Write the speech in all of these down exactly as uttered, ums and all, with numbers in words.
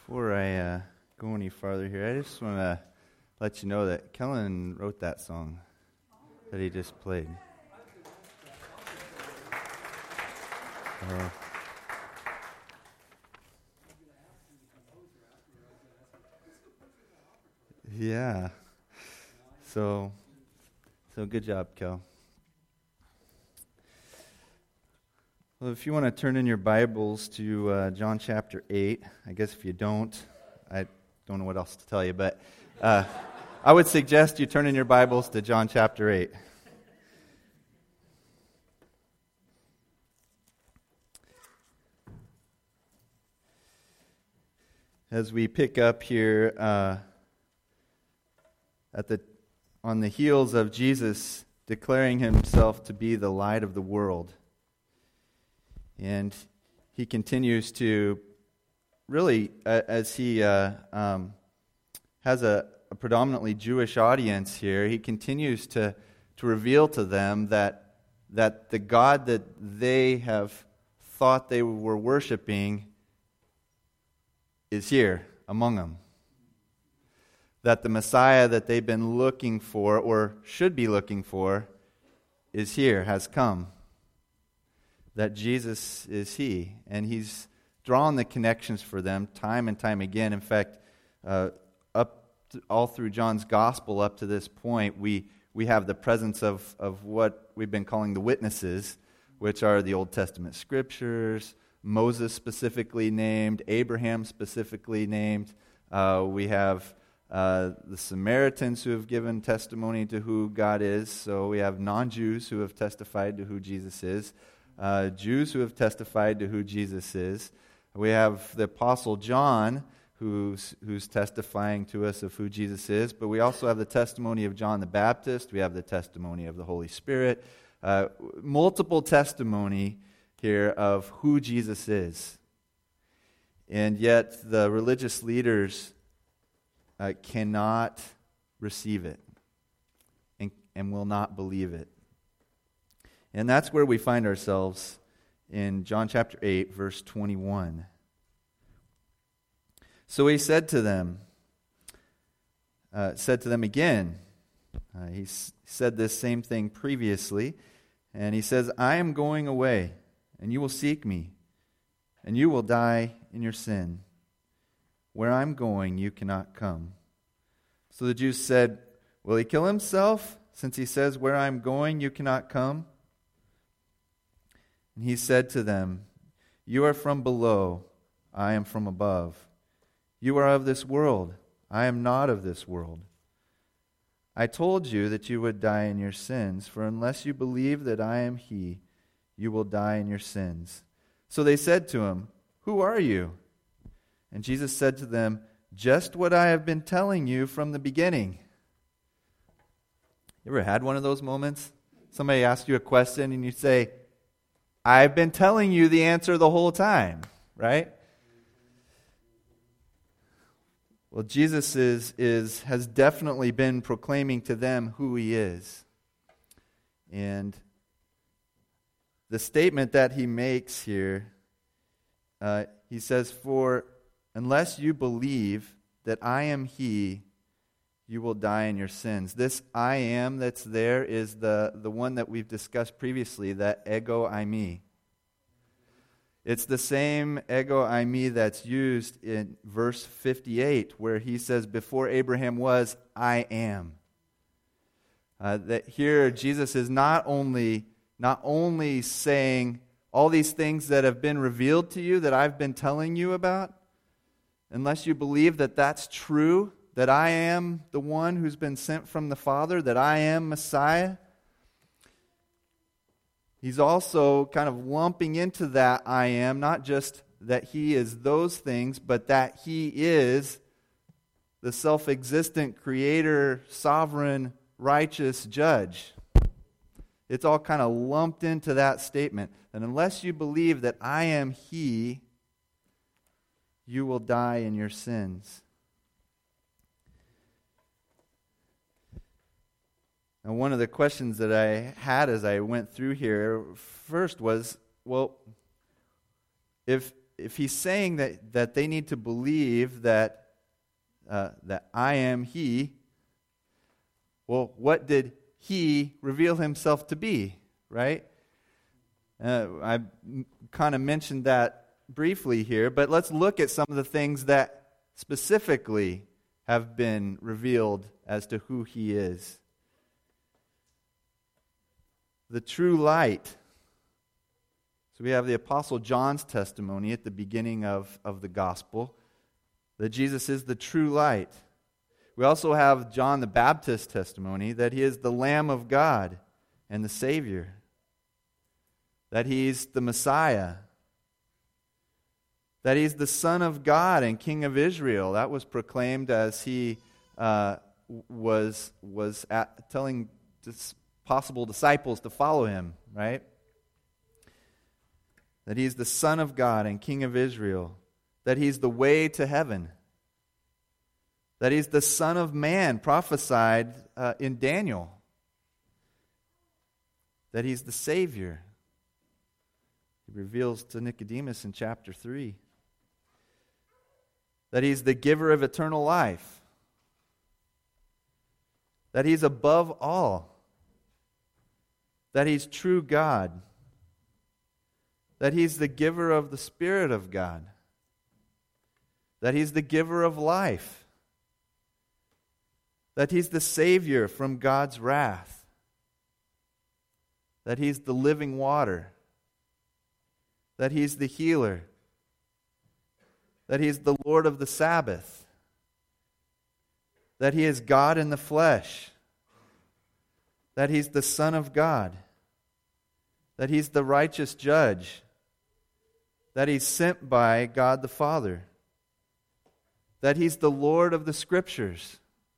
Before I uh, go any farther here, I just want to let you know that Kellen wrote that song that he just played. Uh, yeah. So, so good job, Kel. Well, if you want to turn in your Bibles to uh, John chapter eight, I guess if you don't, I don't know what else to tell you, but uh, I would suggest you turn in your Bibles to John chapter eight. As we pick up here uh, at the on the heels of Jesus declaring himself to be the light of the world. And he continues to really, uh, as he uh, um, has a, a predominantly Jewish audience here, he continues to, to reveal to them that, that the God that they have thought they were worshiping is here among them. That the Messiah that they've been looking for, or should be looking for, is here, has come. That Jesus is He, and He's drawn the connections for them time and time again. In fact, uh, up to, all through John's Gospel up to this point, we we have the presence of, of what we've been calling the witnesses, which are the Old Testament Scriptures, Moses specifically named, Abraham specifically named. Uh, we have uh, the Samaritans who have given testimony to who God is. So we have non-Jews who have testified to who Jesus is. Uh, Jews who have testified to who Jesus is. We have the Apostle John who's, who's testifying to us of who Jesus is, but we also have the testimony of John the Baptist. We have the testimony of the Holy Spirit. Uh, multiple testimony here of who Jesus is. And yet the religious leaders uh, cannot receive it and, and will not believe it. And that's where we find ourselves in John chapter eight, verse twenty-one. So he said to them, uh, said to them again, uh, he s- said this same thing previously, and he says, I am going away, and you will seek me, and you will die in your sin. Where I'm going, you cannot come. So the Jews said, will he kill himself, since he says, where I'm going, you cannot come? And he said to them, you are from below, I am from above. You are of this world, I am not of this world. I told you that you would die in your sins, for unless you believe that I am He, you will die in your sins. So they said to him, who are you? And Jesus said to them, just what I have been telling you from the beginning. You ever had one of those moments? Somebody asks you a question and you say, I've been telling you the answer the whole time, right? Well, Jesus is, is has definitely been proclaiming to them who He is. And the statement that He makes here, uh, He says, for unless you believe that I am He, you will die in your sins. This I am that's there is the, the one that we've discussed previously, that ego eimi. It's the same ego eimi that's used in verse fifty-eight, where he says, before Abraham was, I am. Uh, that here Jesus is not only, not only saying all these things that have been revealed to you that I've been telling you about, unless you believe that that's true, that I am the one who's been sent from the Father, that I am Messiah. He's also kind of lumping into that I am, not just that He is those things, but that He is the self-existent creator, sovereign, righteous judge. It's all kind of lumped into that statement. And unless you believe that I am He, you will die in your sins. And one of the questions that I had as I went through here first was, well, if if he's saying that, that they need to believe that, uh, that I am he, well, what did he reveal himself to be, right? Uh, I kind of mentioned that briefly here, but let's look at some of the things that specifically have been revealed as to who he is. The true light. So we have the Apostle John's testimony at the beginning of, of the gospel that Jesus is the true light. We also have John the Baptist's testimony that he is the Lamb of God and the Savior, that he's the Messiah, that he's the Son of God and King of Israel. That was proclaimed as he uh, was, was at, telling dis- possible disciples to follow him, right? That he's the Son of God and King of Israel, that he's the way to heaven, that he's the Son of Man prophesied uh, in Daniel, that he's the Savior. He reveals to Nicodemus in chapter three that he's the giver of eternal life, that he's above all, that he's true God, that he's the giver of the Spirit of God, that he's the giver of life, that he's the Savior from God's wrath, that he's the living water, that he's the healer, that he's the Lord of the Sabbath, that he is God in the flesh, that he's the Son of God, that he's the righteous judge, that he's sent by God the Father, that he's the Lord of the Scriptures,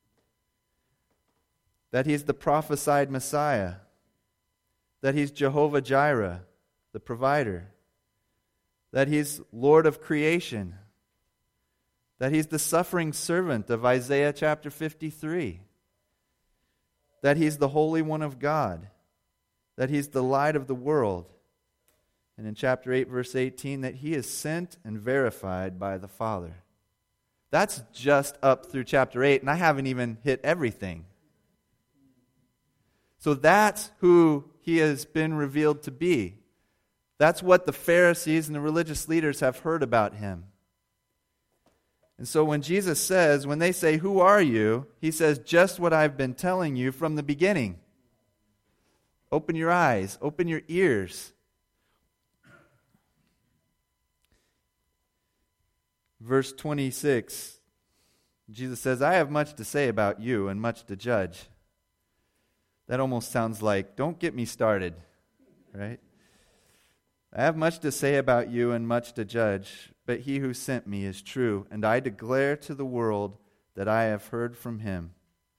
that he's the prophesied Messiah, that he's Jehovah Jireh, the provider, that he's Lord of creation, that he's the suffering servant of Isaiah chapter fifty-three, that he's the Holy One of God, that he's the light of the world, and in chapter eight, verse eighteen, that he is sent and verified by the Father. That's just up through chapter eight, and I haven't even hit everything. So that's who he has been revealed to be. That's what the Pharisees and the religious leaders have heard about him. And so when Jesus says, when they say, "Who are you?" he says, just what I've been telling you from the beginning. Open your eyes, open your ears. Verse twenty-six, Jesus says, "I have much to say about you and much to judge." That almost sounds like, don't get me started, right? "I have much to say about you and much to judge, but he who sent me is true, and I declare to the world that I have heard from him."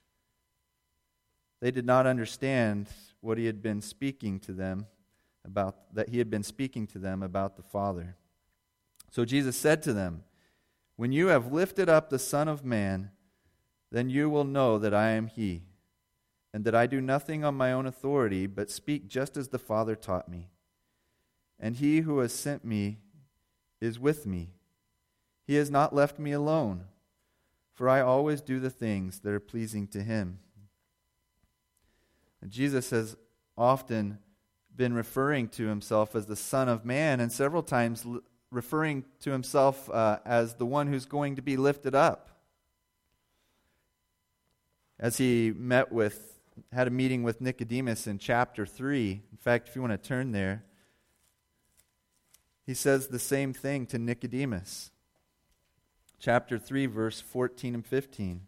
They did not understand what he had been speaking to them about, that he had been speaking to them about the Father. So Jesus said to them, "When you have lifted up the Son of Man, then you will know that I am he, and that I do nothing on my own authority, but speak just as the Father taught me. And he who has sent me is with me. He has not left me alone, for I always do the things that are pleasing to him." And Jesus has often been referring to himself as the Son of Man, and several times l- referring to himself uh, as the one who's going to be lifted up. As he met with, had a meeting with Nicodemus in chapter three. In fact, if you want to turn there, he says the same thing to Nicodemus. Chapter three, verse fourteen and fifteen.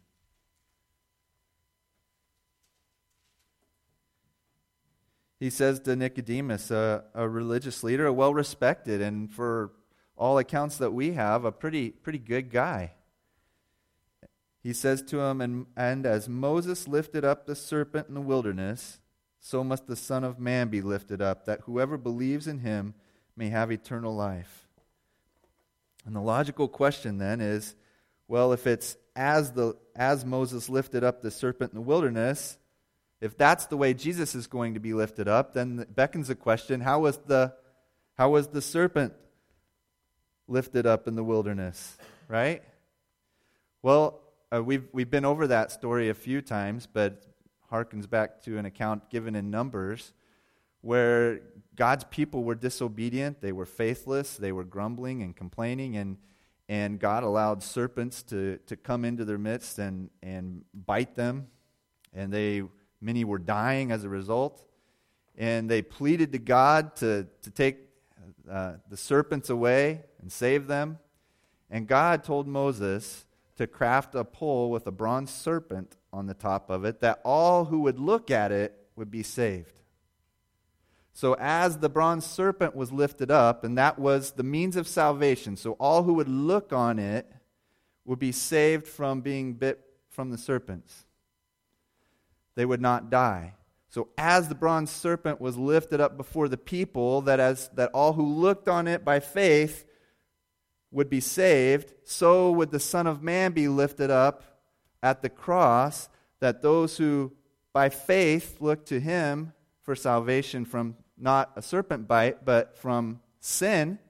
He says to Nicodemus, a, a religious leader, a well-respected, and for all accounts that we have, a pretty pretty good guy. He says to him, and, and as Moses lifted up the serpent in the wilderness, so must the Son of Man be lifted up, that whoever believes in him may have eternal life. And the logical question then is, well, if it's as the as Moses lifted up the serpent in the wilderness, if that's the way Jesus is going to be lifted up, then it beckons the question, how was the how was the serpent lifted up in the wilderness, right? Well, uh, we've we've been over that story a few times, but harkens back to an account given in Numbers where God's people were disobedient, they were faithless, they were grumbling and complaining, and and God allowed serpents to, to come into their midst and, and bite them, and they many were dying as a result. And they pleaded to God to, to take uh, the serpents away and save them. And God told Moses to craft a pole with a bronze serpent on the top of it, that all who would look at it would be saved. So as the bronze serpent was lifted up, and that was the means of salvation, so all who would look on it would be saved from being bit from the serpents. They would not die. So as the bronze serpent was lifted up before the people, that as that all who looked on it by faith would be saved, so would the Son of Man be lifted up at the cross, that those who by faith look to him for salvation from not a serpent bite, but from sin,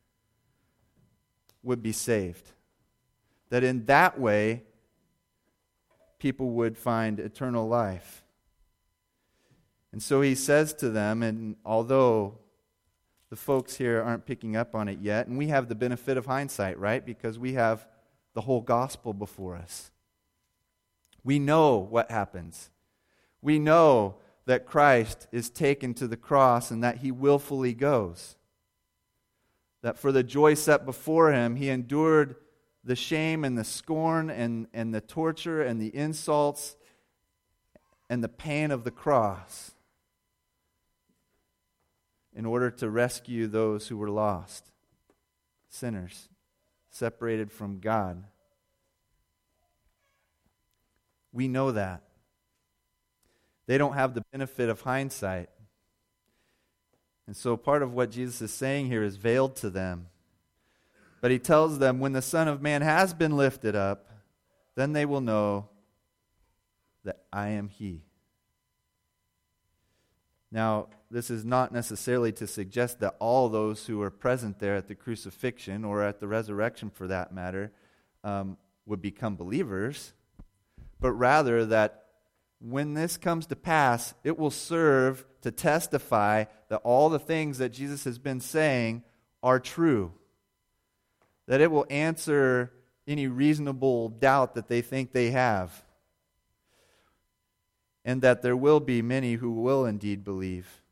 would be saved. That in that way, people would find eternal life. And so he says to them, and although the folks here aren't picking up on it yet, and we have the benefit of hindsight, right? Because we have the whole gospel before us. We know what happens. We know that Christ is taken to the cross and that he willfully goes. That for the joy set before him, he endured the shame and the scorn and, and the torture and the insults and the pain of the cross in order to rescue those who were lost, sinners, separated from God. We know that. They don't have the benefit of hindsight. And so part of what Jesus is saying here is veiled to them. But he tells them, when the Son of Man has been lifted up, then they will know that I am he. Now, this is not necessarily to suggest that all those who were present there at the crucifixion, or at the resurrection for that matter, um, would become believers, but rather that when this comes to pass, it will serve to testify that all the things that Jesus has been saying are true. That it will answer any reasonable doubt that they think they have. And that there will be many who will indeed believe.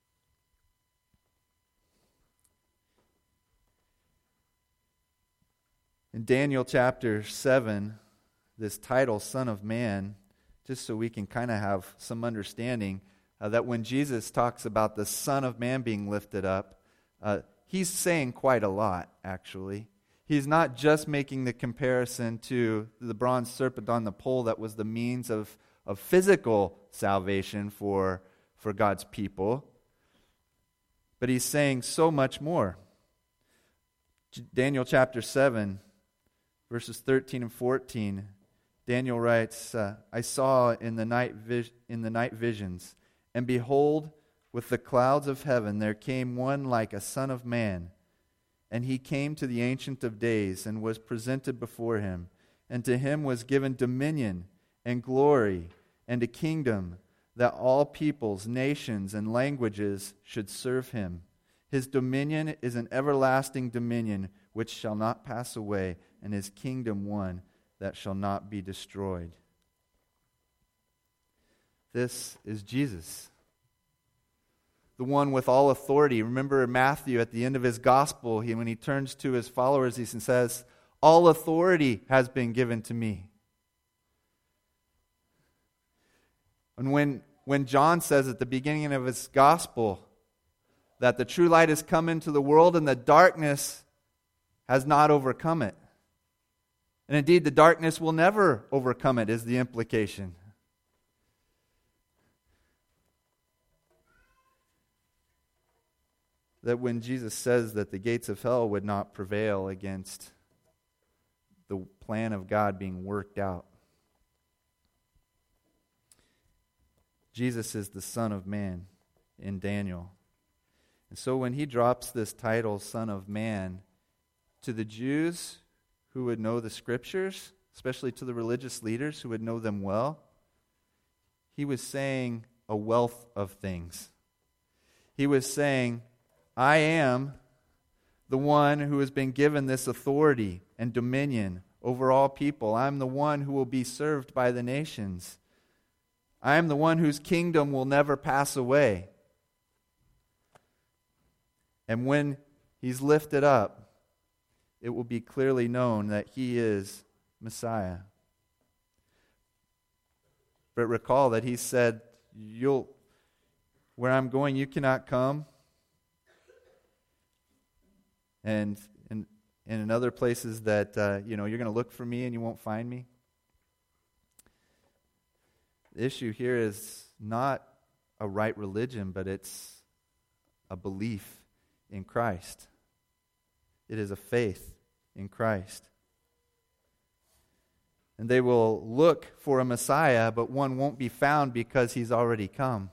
In Daniel chapter seven, this title, Son of Man, just so we can kind of have some understanding, uh, that when Jesus talks about the Son of Man being lifted up, uh, he's saying quite a lot, actually. He's not just making the comparison to the bronze serpent on the pole that was the means of, of physical salvation for, for God's people, but he's saying so much more. Daniel chapter seven, verses thirteen and fourteen, Daniel writes, uh, I saw in the night vis- in the night visions, and behold, with the clouds of heaven there came one like a son of man. And he came to the Ancient of Days and was presented before him. And to him was given dominion and glory and a kingdom, that all peoples, nations, and languages should serve him. His dominion is an everlasting dominion which shall not pass away, and his kingdom one that shall not be destroyed. This is Jesus, the one with all authority. Remember Matthew at the end of his gospel, he, when he turns to his followers, he says, all authority has been given to me. And when, when John says at the beginning of his gospel that the true light has come into the world and the darkness has not overcome it. And indeed, the darkness will never overcome it, is the implication. That when Jesus says that the gates of hell would not prevail against the plan of God being worked out. Jesus is the Son of Man in Daniel. And so when he drops this title, Son of Man, to the Jews who would know the Scriptures, especially to the religious leaders who would know them well, he was saying a wealth of things. He was saying, I am the one who has been given this authority and dominion over all people. I'm the one who will be served by the nations. I am the one whose kingdom will never pass away. And when he's lifted up, it will be clearly known that he is Messiah. But recall that he said, "You'll, where I'm going, you cannot come." And in, and in other places that, uh, you know, you're going to look for me and you won't find me. The issue here is not a right religion, but it's a belief in Christ. It is a faith in Christ. And they will look for a Messiah, but one won't be found because he's already come.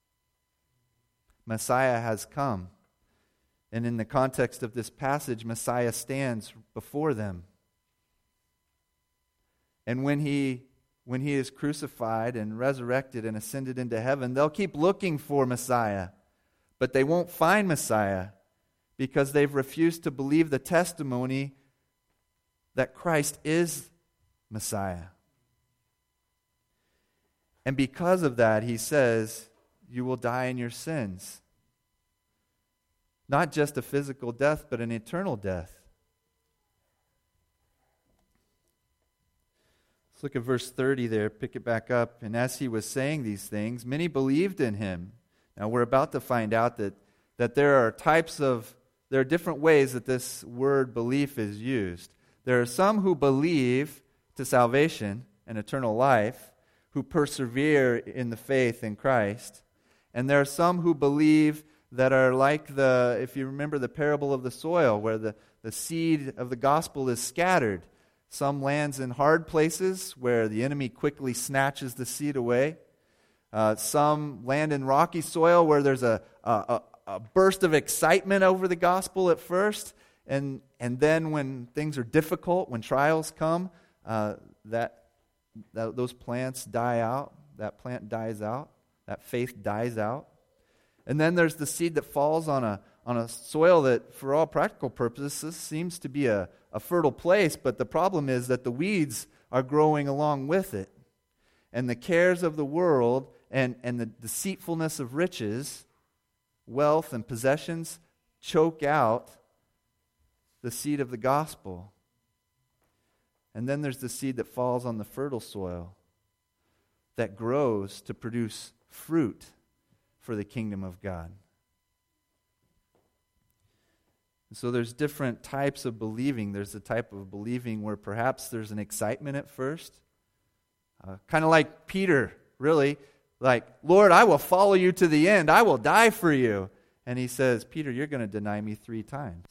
Messiah has come. And in the context of this passage, Messiah stands before them. And when he, when he is crucified and resurrected and ascended into heaven, they'll keep looking for Messiah. But they won't find Messiah because they've refused to believe the testimony that Christ is Messiah. And because of that, he says, you will die in your sins. Not just a physical death, but an eternal death. Let's look at verse thirty there, pick it back up. And as he was saying these things, many believed in him. Now we're about to find out that, that there are types of, there are different ways that this word belief is used. There are some who believe to salvation and eternal life, who persevere in the faith in Christ. And there are some who believe that are like the, if you remember the parable of the soil, where the, the seed of the gospel is scattered. Some lands in hard places where the enemy quickly snatches the seed away. Uh, some land in rocky soil where there's a, a, a burst of excitement over the gospel at first. And, and then when things are difficult, when trials come, uh, that, that those plants die out. That plant dies out. That faith dies out. And then there's the seed that falls on a on a soil that, for all practical purposes, seems to be a, a fertile place, but the problem is that the weeds are growing along with it. And the cares of the world and, and the deceitfulness of riches, wealth and possessions, choke out the seed of the gospel. And then there's the seed that falls on the fertile soil that grows to produce fruit for the kingdom of God. And so there's different types of believing. There's the type of believing where perhaps there's an excitement at first. Uh, kind of like Peter, really. Like, Lord, I will follow you to the end. I will die for you. And he says, Peter, you're going to deny me three times.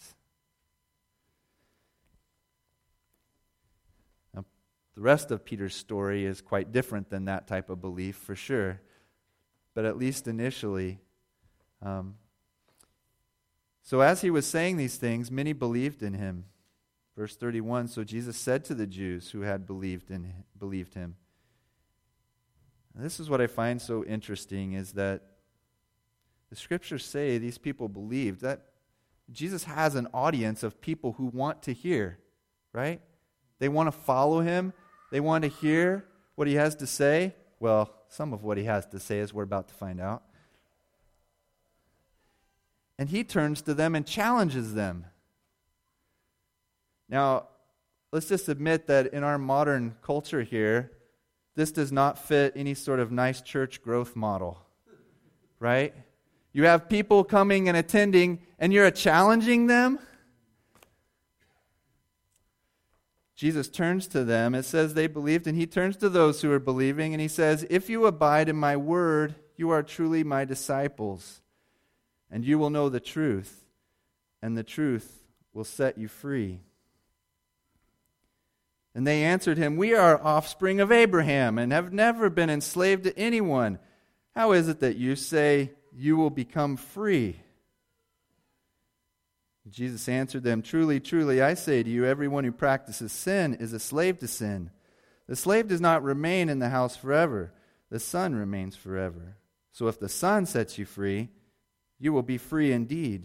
Now, the rest of Peter's story is quite different than that type of belief, for sure. But at least initially. Um, so as he was saying these things, many believed in him. Verse thirty-one, so Jesus said to the Jews who had believed in believed him. And this is what I find so interesting, is that the scriptures say these people believed. That Jesus has an audience of people who want to hear, right? They want to follow him. They want to hear what he has to say. Well, some of what he has to say, as we're about to find out. And he turns to them and challenges them. Now, let's just admit that in our modern culture here, this does not fit any sort of nice church growth model, right? You have people coming and attending, and you're challenging them? Jesus turns to them. It says they believed, and he turns to those who are believing, and he says, if you abide in my word, you are truly my disciples, and you will know the truth, and the truth will set you free. And they answered him, we are offspring of Abraham, and have never been enslaved to anyone. How is it that you say you will become free? Jesus answered them, "Truly, truly, I say to you, everyone who practices sin is a slave to sin. The slave does not remain in the house forever. The Son remains forever. So if the Son sets you free, you will be free indeed."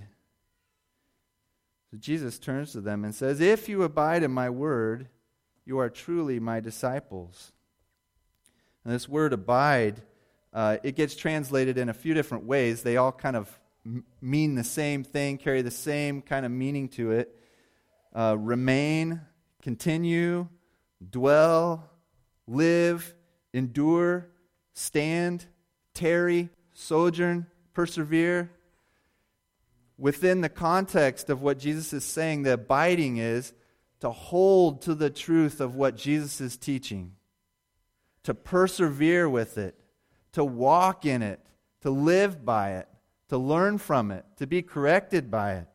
So Jesus turns to them and says, "If you abide in my word, you are truly my disciples." And this word abide, uh, it gets translated in a few different ways. They all kind of m- mean the same thing, carry the same kind of meaning to it. Uh, remain, continue, dwell, live, endure, stand, tarry, sojourn, persevere. Within the context of what Jesus is saying, the abiding is to hold to the truth of what Jesus is teaching, to persevere with it, to walk in it, to live by it, to learn from it, to be corrected by it.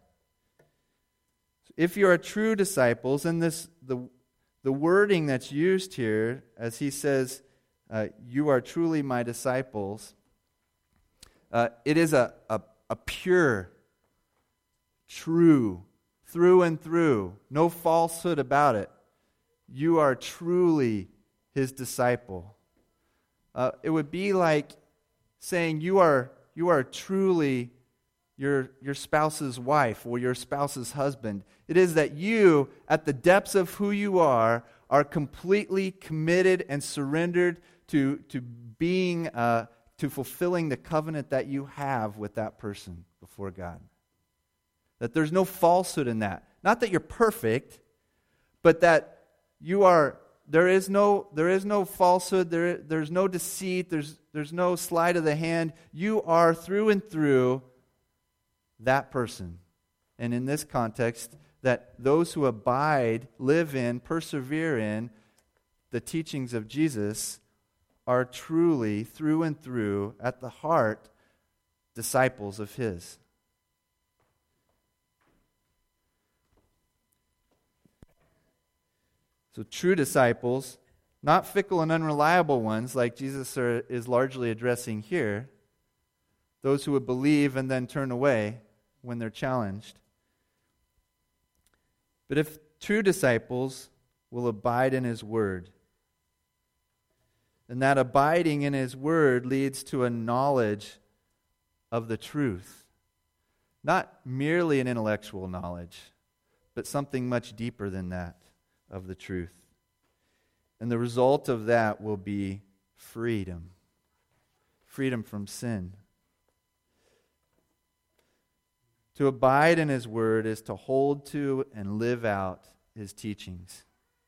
If you are true disciples, and this the the wording that's used here, as he says, uh, "You are truly my disciples," uh, it is a, a, a pure, true, through and through, no falsehood about it. You are truly his disciple. Uh, it would be like saying you are you are truly your your spouse's wife or your spouse's husband. It is that you, at the depths of who you are, are completely committed and surrendered to to being uh, to fulfilling the covenant that you have with that person before God. That there's no falsehood in that. Not that you're perfect, but that you are. There is no. There is no falsehood. There. There's no deceit. There's. There's no sleight of the hand. You are through and through that person. And in this context, that those who abide, live in, persevere in the teachings of Jesus are truly, through and through, at the heart, disciples of His. So true disciples, not fickle and unreliable ones like Jesus are, is largely addressing here, those who would believe and then turn away when they're challenged. But if true disciples will abide in His Word, then that abiding in His Word leads to a knowledge of the truth. Not merely an intellectual knowledge, but something much deeper than that of the truth. And the result of that will be freedom. Freedom from sin. To abide in His Word is to hold to and live out His teachings.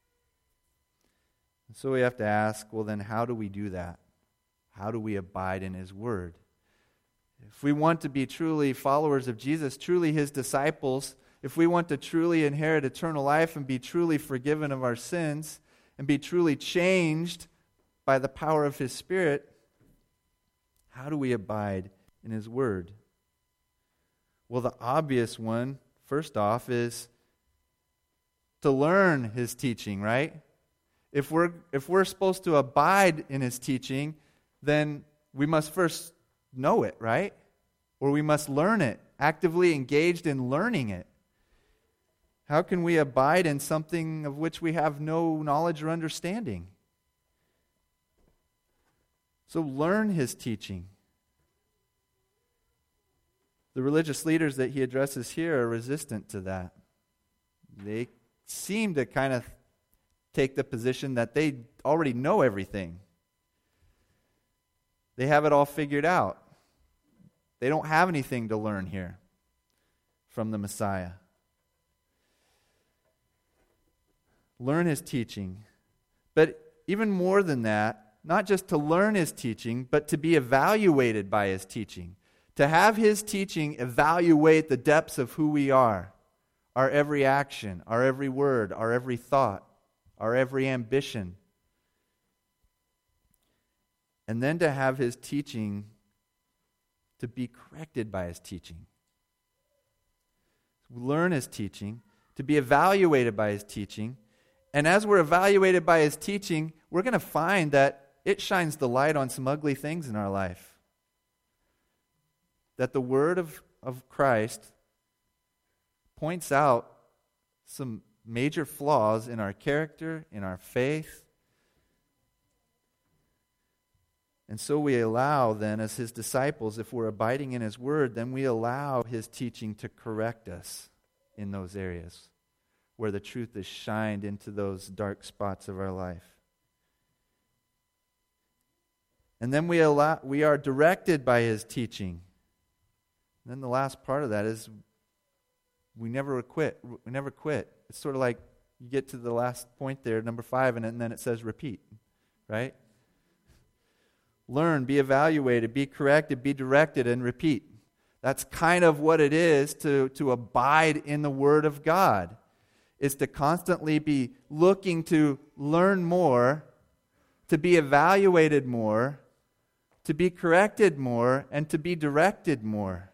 And so we have to ask, well then, how do we do that? How do we abide in His Word? If we want to be truly followers of Jesus, truly His disciples, if we want to truly inherit eternal life and be truly forgiven of our sins and be truly changed by the power of His Spirit, how do we abide in His Word? Well, the obvious one, first off, is to learn His teaching, right? If we're if we're supposed to abide in His teaching, then we must first know it, right? Or we must learn it, actively engaged in learning it. How can we abide in something of which we have no knowledge or understanding? So learn His teaching. The religious leaders that He addresses here are resistant to that. They seem to kind of take the position that they already know everything. They have it all figured out. They don't have anything to learn here from the Messiah. Learn His teaching. But even more than that, not just to learn His teaching, but to be evaluated by His teaching. To have His teaching evaluate the depths of who we are. Our every action, our every word, our every thought, our every ambition. And then to have His teaching to be corrected by His teaching. Learn His teaching, to be evaluated by His teaching. And as we're evaluated by His teaching, we're going to find that it shines the light on some ugly things in our life. That the Word of, of Christ points out some major flaws in our character, in our faith. And so we allow then, as his disciples, if we're abiding in his word, then we allow his teaching to correct us in those areas where the truth is shined into those dark spots of our life. And then we allow, we are directed by his teaching. And then the last part of that is we never quit. We never quit. It's sort of like you get to the last point there, number five, and then it says repeat, right? Learn, be evaluated, be corrected, be directed, and repeat. That's kind of what it is to, to abide in the Word of God. Is to constantly be looking to learn more, to be evaluated more, to be corrected more, and to be directed more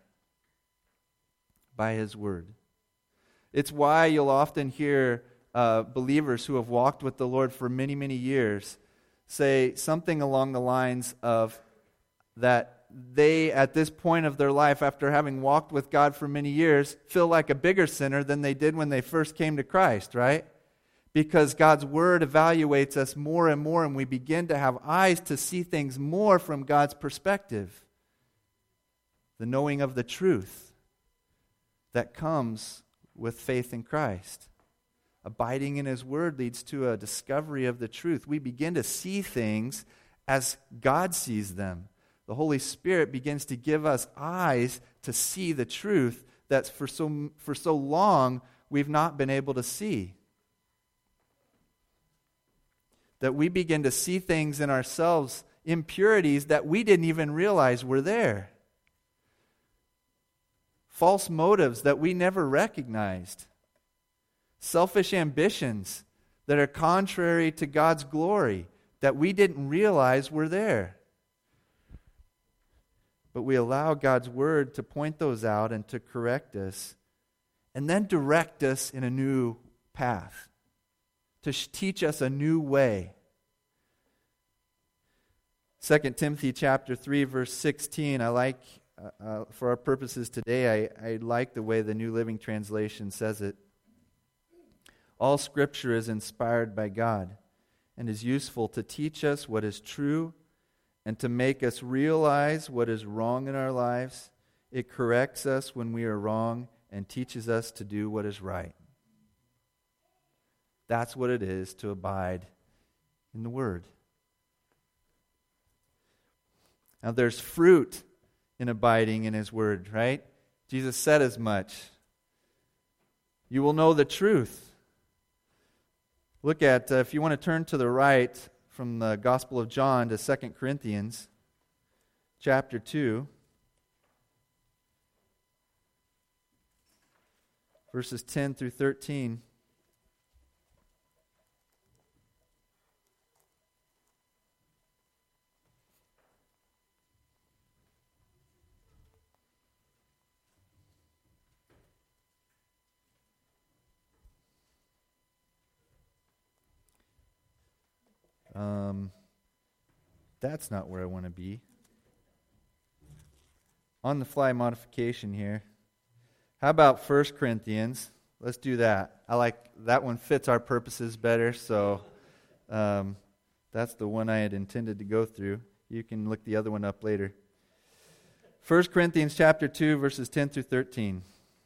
by his word. It's why you'll often hear uh, believers who have walked with the Lord for many, many years say something along the lines of that they, at this point of their life, after having walked with God for many years, feel like a bigger sinner than they did when they first came to Christ, right? Because God's Word evaluates us more and more, and we begin to have eyes to see things more from God's perspective. The knowing of the truth that comes with faith in Christ. Abiding in his word leads to a discovery of the truth. We begin to see things as God sees them. The Holy Spirit begins to give us eyes to see the truth that for so, for so long we've not been able to see. That we begin to see things in ourselves, impurities that we didn't even realize were there. False motives that we never recognized. Selfish ambitions that are contrary to God's glory that we didn't realize were there. But we allow God's word to point those out and to correct us, and then direct us in a new path, to teach us a new way. Second Timothy chapter three, verse sixteen, I like, uh, uh, for our purposes today, I, I like the way the New Living Translation says it. All Scripture is inspired by God and is useful to teach us what is true and to make us realize what is wrong in our lives. It corrects us when we are wrong and teaches us to do what is right. That's what it is to abide in the Word. Now there's fruit in abiding in His Word, right? Jesus said as much. You will know the truth. Look at, uh, if you want to turn to the right from the Gospel of John to Second Corinthians chapter two, verses ten through thirteen. Um, that's not where I want to be. On the fly modification here. How about First Corinthians? Let's do that. I like that one, fits our purposes better, so um, that's the one I had intended to go through. You can look the other one up later. First Corinthians chapter two, verses ten through thirteen.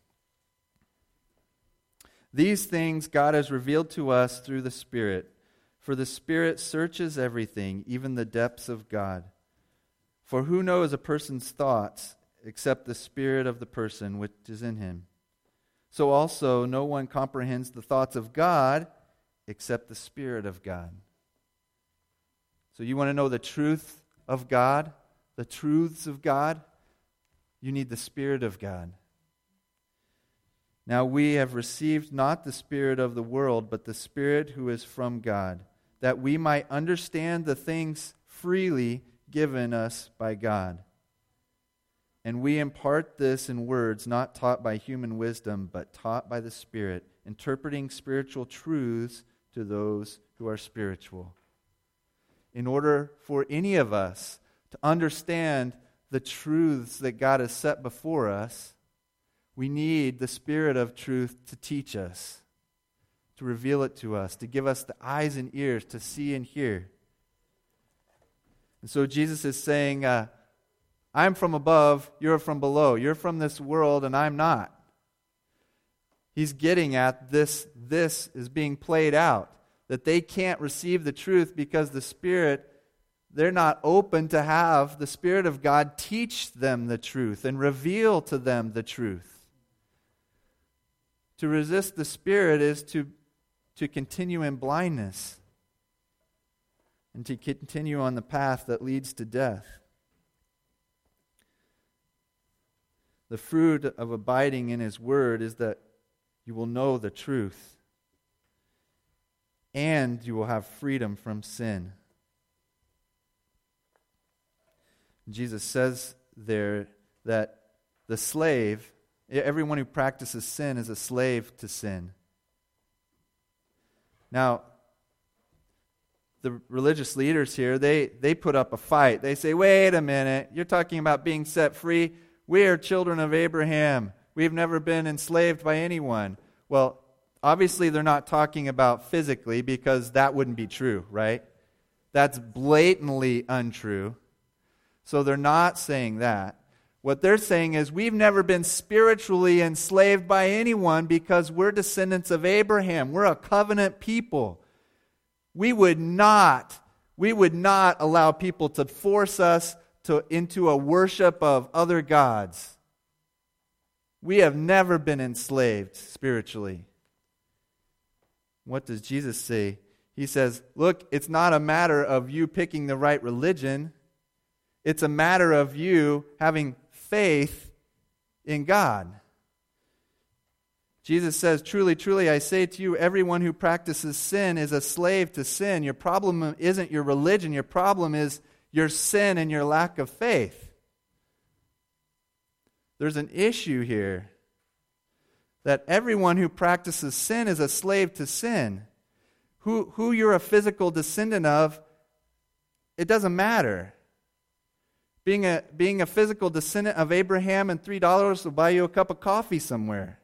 These things God has revealed to us through the Spirit. For the Spirit searches everything, even the depths of God. For who knows a person's thoughts except the spirit of the person which is in him? So also no one comprehends the thoughts of God except the Spirit of God. So you want to know the truth of God, the truths of God? You need the Spirit of God. Now we have received not the spirit of the world, but the Spirit who is from God, that we might understand the things freely given us by God. And we impart this in words not taught by human wisdom, but taught by the Spirit, interpreting spiritual truths to those who are spiritual. In order for any of us to understand the truths that God has set before us, We need the Spirit of truth to teach us, to reveal it to us, to give us the eyes and ears to see and hear. And so Jesus is saying, uh, I'm from above, you're from below. You're from this world, and I'm not. He's getting at this, this is being played out, that they can't receive the truth because the Spirit, they're not open to have the Spirit of God teach them the truth and reveal to them the truth. To resist the Spirit is to, to continue in blindness and to continue on the path that leads to death. The fruit of abiding in His Word is that you will know the truth and you will have freedom from sin. Jesus says there that the slave, everyone who practices sin is a slave to sin. Now, the religious leaders here, they, they put up a fight. They say, wait a minute, you're talking about being set free? We are children of Abraham. We've never been enslaved by anyone. Well, obviously they're not talking about physically because that wouldn't be true, right? That's blatantly untrue. So they're not saying that. What they're saying is we've never been spiritually enslaved by anyone because we're descendants of Abraham. We're a covenant people. We would not, we would not allow people to force us to, into a worship of other gods. We have never been enslaved spiritually. What does Jesus say? He says, look, it's not a matter of you picking the right religion. It's a matter of you having faith in God. Jesus says, truly, truly, I say to you, everyone who practices sin is a slave to sin. Your problem isn't your religion. Your problem is your sin and your lack of faith. There's an issue here that everyone who practices sin is a slave to sin. Who, who you're a physical descendant of, it doesn't matter. Being a, being a physical descendant of Abraham and three dollars will buy you a cup of coffee somewhere.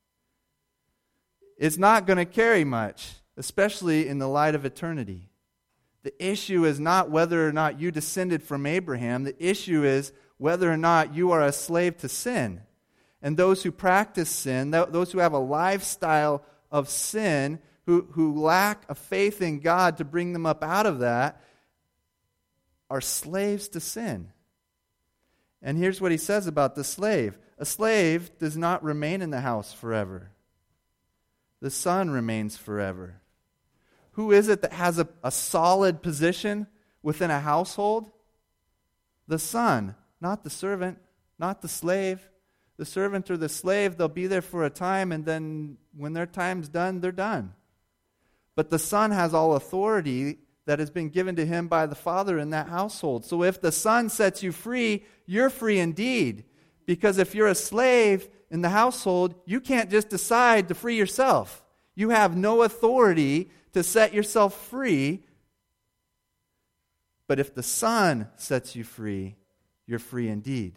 It's not going to carry much, especially in the light of eternity. The issue is not whether or not you descended from Abraham. The issue is whether or not you are a slave to sin. And those who practice sin, those who have a lifestyle of sin, who, who lack a faith in God to bring them up out of that, are slaves to sin. And here's what he says about the slave. A slave does not remain in the house forever. The son remains forever. Who is it that has a, a solid position within a household? The son, not the servant, not the slave. The servant or the slave, they'll be there for a time, and then when their time's done, they're done. But the son has all authority that has been given to him by the Father in that household. So if the Son sets you free, you're free indeed. Because if you're a slave in the household, you can't just decide to free yourself. You have no authority to set yourself free. But if the Son sets you free, you're free indeed.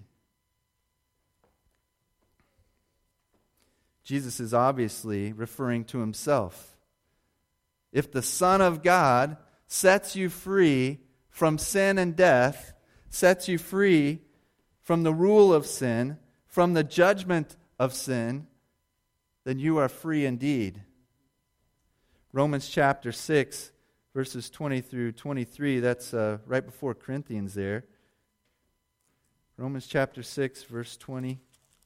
Jesus is obviously referring to himself. If the Son of God sets you free from sin and death, sets you free from the rule of sin, from the judgment of sin, then you are free indeed. Romans chapter six, verses twenty through twenty-three, that's uh, right before Corinthians there. Romans chapter six, verse twenty.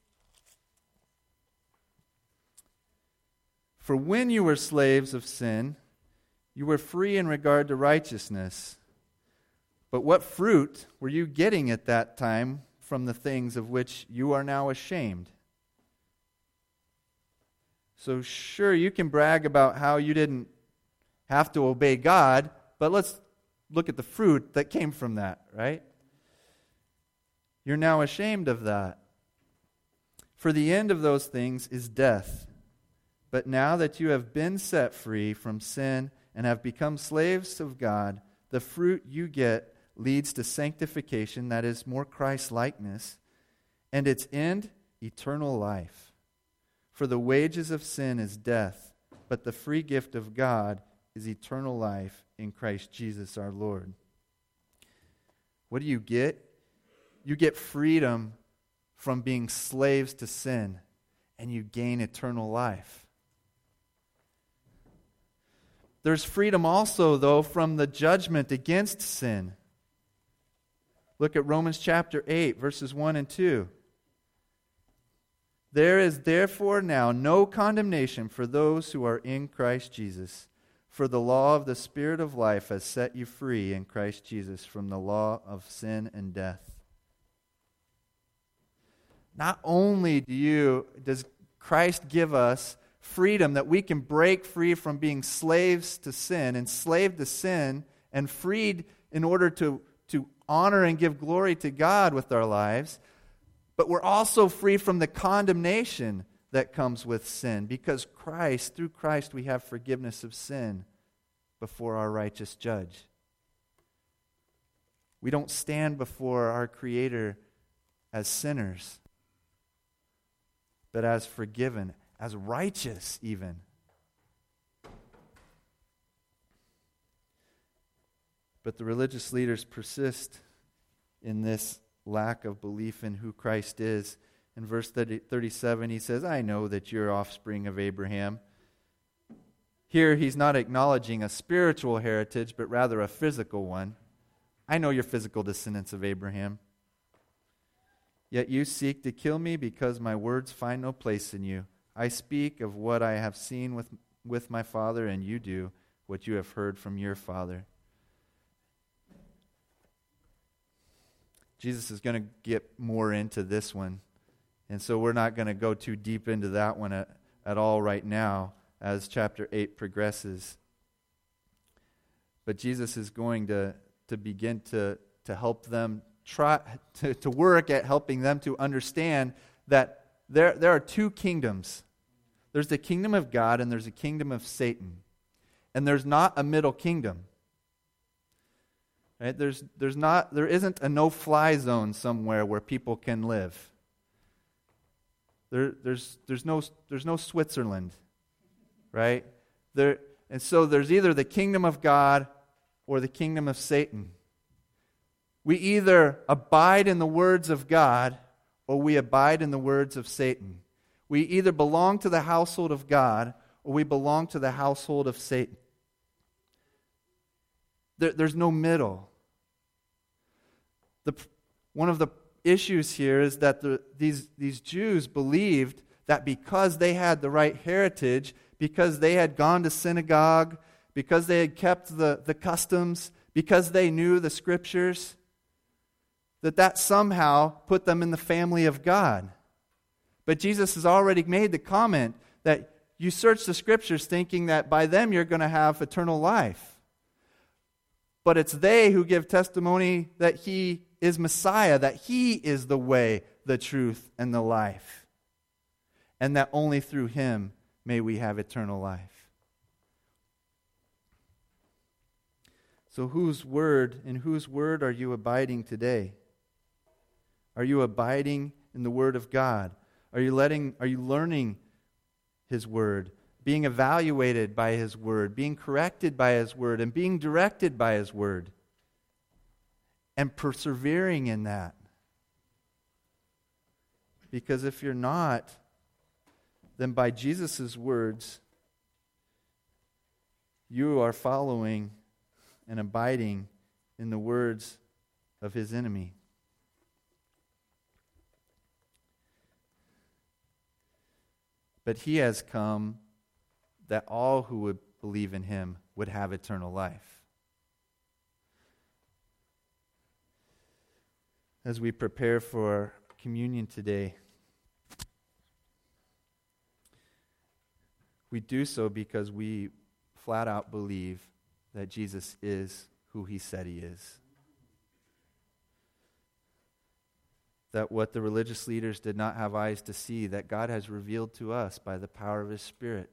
For when you were slaves of sin, you were free in regard to righteousness. But what fruit were you getting at that time from the things of which you are now ashamed? So sure, you can brag about how you didn't have to obey God, but let's look at the fruit that came from that, right? You're now ashamed of that. For the end of those things is death. But now that you have been set free from sin and have become slaves of God, the fruit you get leads to sanctification, that is, more Christ-likeness, and its end, eternal life. For the wages of sin is death, but the free gift of God is eternal life in Christ Jesus our Lord. What do you get? You get freedom from being slaves to sin, and you gain eternal life. There's freedom also, though, from the judgment against sin. Look at Romans chapter eight, verses one and two. There is therefore now no condemnation for those who are in Christ Jesus. For the law of the Spirit of life has set you free in Christ Jesus from the law of sin and death. Not only do you does Christ give us freedom that we can break free from being slaves to sin, enslaved to sin, and freed in order to, to honor and give glory to God with our lives, but we're also free from the condemnation that comes with sin, because Christ, through Christ, we have forgiveness of sin before our righteous judge. We don't stand before our Creator as sinners, but as forgiven, as righteous even. But the religious leaders persist in this lack of belief in who Christ is. In verse thirty-seven, he says, I know that you're offspring of Abraham. Here, he's not acknowledging a spiritual heritage, but rather a physical one. I know you're physical descendants of Abraham. Yet you seek to kill me because my words find no place in you. I speak of what I have seen with, with my father, and you do what you have heard from your father. Jesus is going to get more into this one. And so we're not going to go too deep into that one at, at all right now as chapter eight progresses. But Jesus is going to, to begin to, to help them try to, to work at helping them to understand that there, there are two kingdoms. There's the kingdom of God and there's a kingdom of Satan. And there's not a middle kingdom. Right? There's there's not there isn't a no-fly zone somewhere where people can live. There there's there's no there's no Switzerland, right? There and so there's either the kingdom of God or the kingdom of Satan. We either abide in the words of God or we abide in the words of Satan. We either belong to the household of God or we belong to the household of Satan. There, there's no middle. The, one of the issues here is that the, these, these Jews believed that because they had the right heritage, because they had gone to synagogue, because they had kept the, the customs, because they knew the Scriptures, that that somehow put them in the family of God. But Jesus has already made the comment that you search the Scriptures thinking that by them you're going to have eternal life. But it's they who give testimony that He is Messiah, that He is the way, the truth, and the life. And that only through Him may we have eternal life. So whose word, in whose word are you abiding today? Are you abiding in the Word of God? Are you letting, are you learning His Word? Being evaluated by His Word, being corrected by His Word, and being directed by His Word, and persevering in that. Because if you're not, then by Jesus' words, you are following and abiding in the words of His enemy. But He has come that all who would believe in Him would have eternal life. As we prepare for communion today, we do so because we flat out believe that Jesus is who He said He is. That what the religious leaders did not have eyes to see, that God has revealed to us by the power of His Spirit.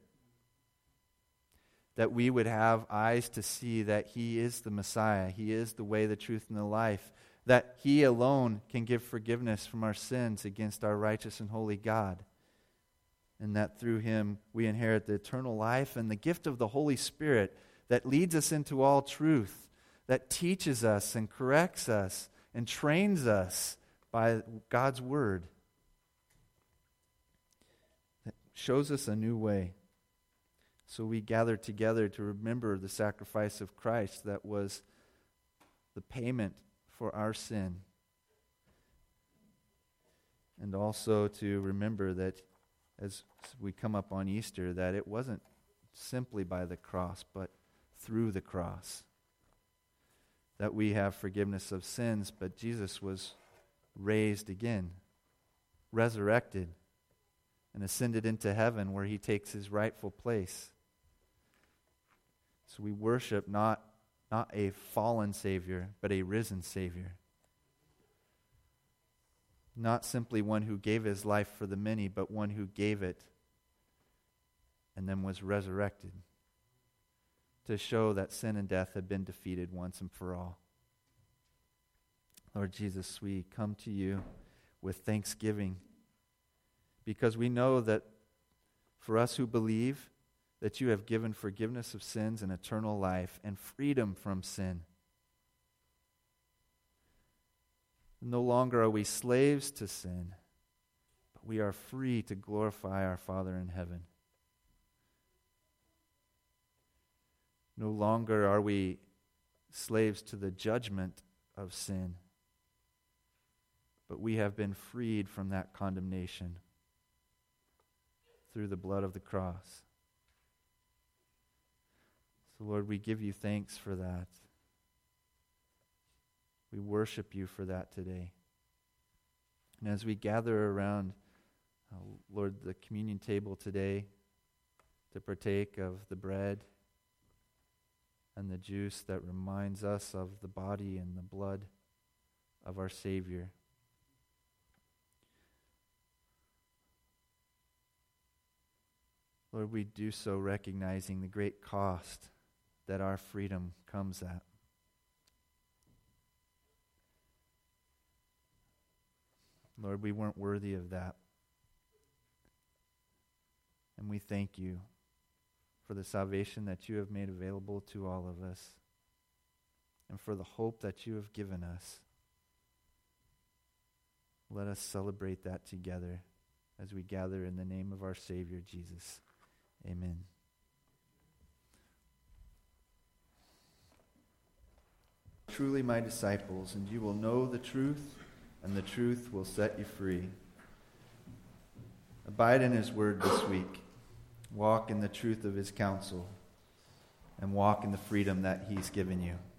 That we would have eyes to see that He is the Messiah, He is the way, the truth, and the life. That He alone can give forgiveness from our sins against our righteous and holy God. and that through him we inherit the eternal life and the gift of the Holy Spirit that leads us into all truth, that teaches us and corrects us and trains us by God's word, that shows us a new way. So we gather together to remember the sacrifice of Christ that was the payment for our sin. And also to remember that as we come up on Easter, that it wasn't simply by the cross, but through the cross that we have forgiveness of sins, but Jesus was raised again, resurrected, and ascended into heaven where he takes his rightful place. So we worship not, not a fallen Savior, but a risen Savior. Not simply one who gave his life for the many, but one who gave it and then was resurrected to show that sin and death had been defeated once and for all. Lord Jesus, we come to you with thanksgiving because we know that for us who believe that you have given forgiveness of sins and eternal life and freedom from sin. No longer are we slaves to sin, but we are free to glorify our Father in heaven. No longer are we slaves to the judgment of sin, but we have been freed from that condemnation through the blood of the cross. So, Lord, we give you thanks for that. We worship you for that today. And as we gather around, uh, Lord, the communion table today to partake of the bread and the juice that reminds us of the body and the blood of our Savior, Lord, we do so recognizing the great cost that our freedom comes at. Lord, we weren't worthy of that. And we thank you for the salvation that you have made available to all of us and for the hope that you have given us. Let us celebrate that together as we gather in the name of our Savior, Jesus. Amen. Truly my disciples, and you will know the truth, and the truth will set you free. Abide in his word this week. Walk in the truth of his counsel, and walk in the freedom that he's given you.